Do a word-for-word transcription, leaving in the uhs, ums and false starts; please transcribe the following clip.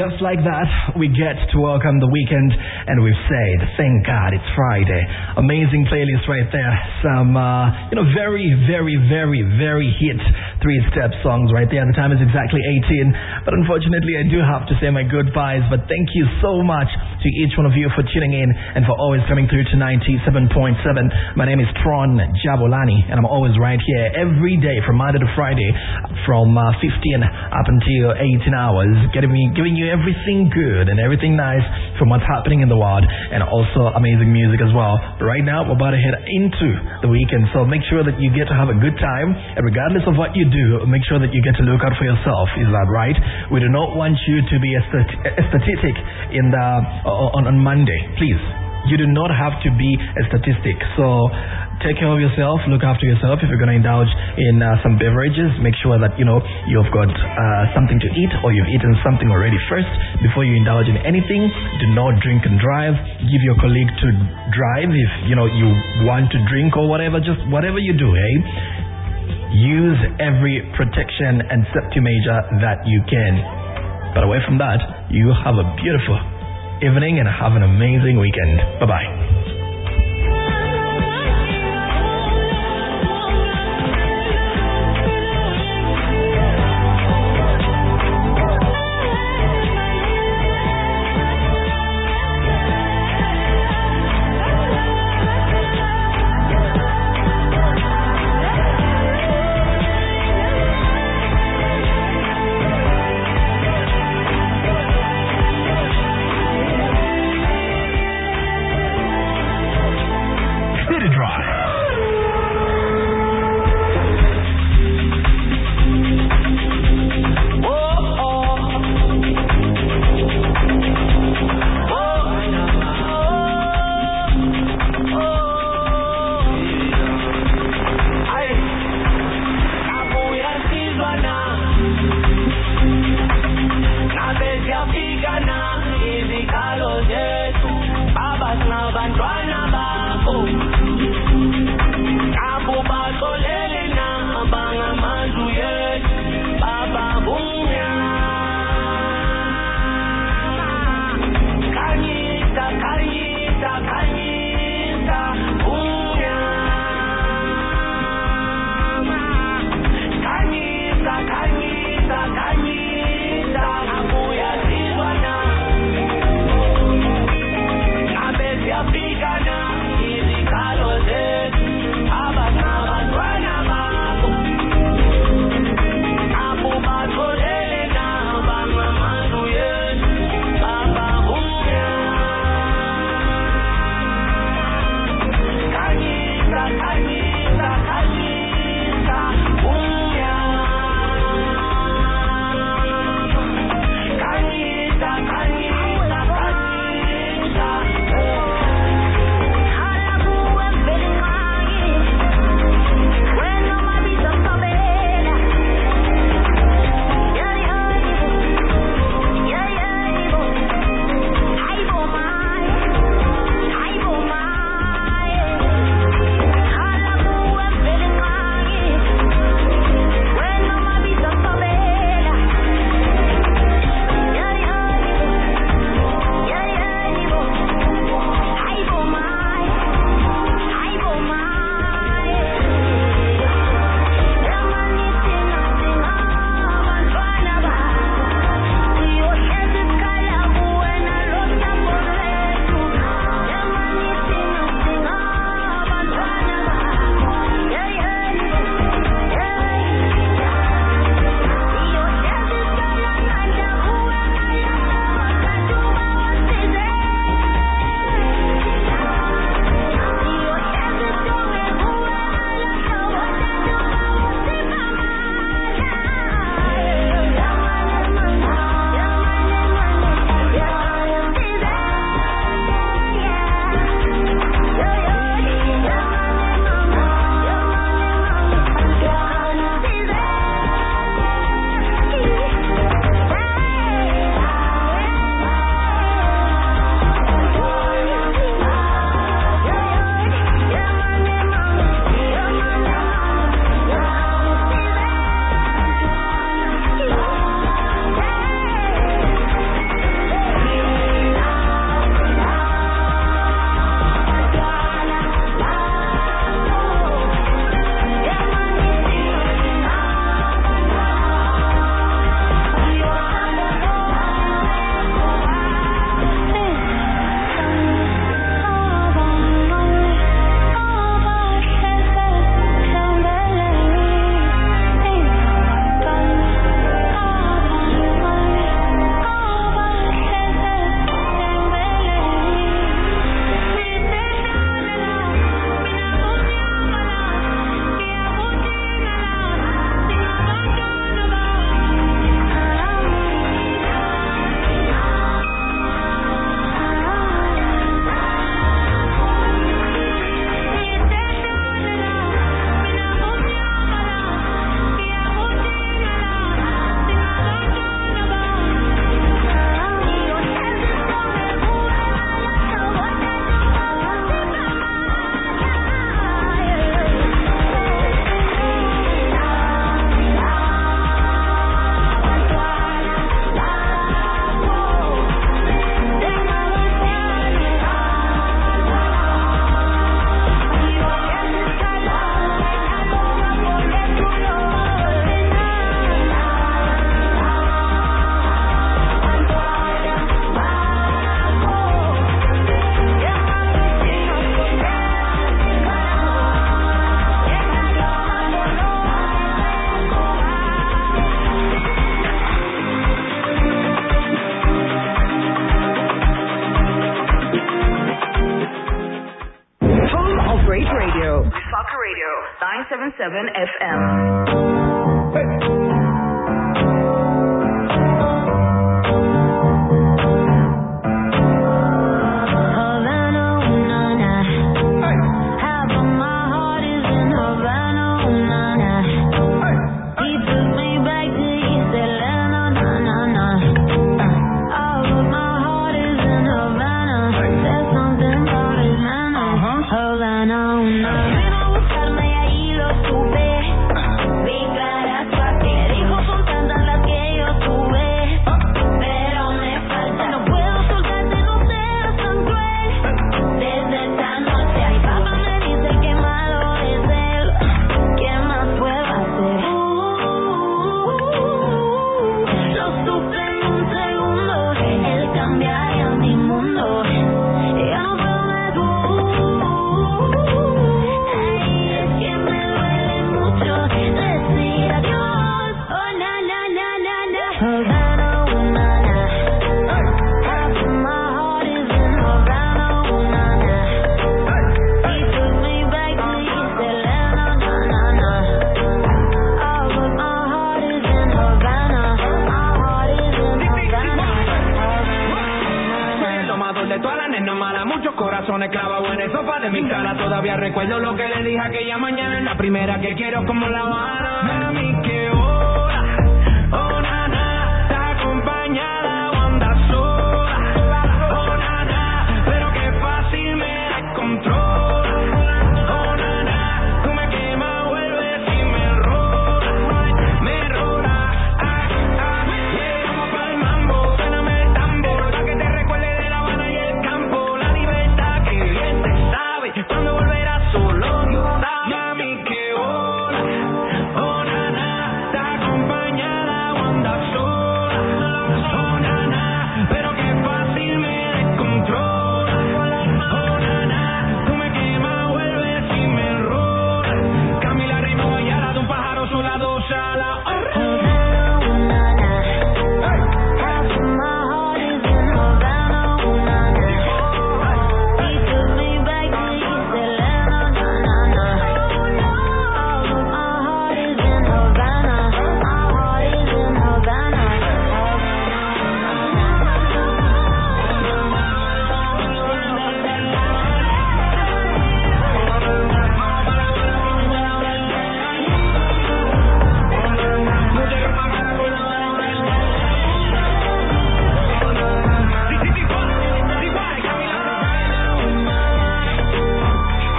just like that, we get to welcome the weekend, and we've said, thank God it's Friday. Amazing playlist right there. Some, uh, you know, very, very, very, very hit three-step songs right there. The time is exactly eighteen, but unfortunately I do have to say my goodbyes, but thank you so much to each one of you for tuning in and for always coming through to ninety-seven point seven. My name is Tron Jabolani, and I'm always right here every day from Monday to Friday from uh, fifteen up until eighteen hours, getting me, giving you everything good and everything nice from what's happening in the world, and also amazing music as well. But right now we're about to head into the weekend, so make sure that you get to have a good time, and regardless of what you do, make sure that you get to look out for yourself. Is that right? We do not want you to be a, stat- a statistic in the uh, on, on Monday. Please, you do not have to be a statistic. So take care of yourself, look after yourself. If you're going to indulge in uh, some beverages, make sure that you know you've got uh, something to eat, or you've eaten something already first before you indulge in anything. Do not drink and drive. Give your colleague to drive if you know you want to drink or whatever. Just whatever you do, eh? Use every protection and safety measure that you can. But away from that, you have a beautiful evening and have an amazing weekend. Bye-bye. Abantwana bakho great radio. Soccer Radio, nine seventy-seven F M. Hey. Recuerdo lo que le dije aquella mañana en la primera que quiero como La Habana. Mami, qué hora, oh nana, está acompañada o anda sola, oh nana, pero qué fácil me descontrola, oh nana, tú me quemas, vuelves y me rola, me rola, ah, ah, llegamos pa'l mambo, suéname el tambor, pa' que te recuerde de La Habana y el campo, la libertad que bien te sabe, cuando volverás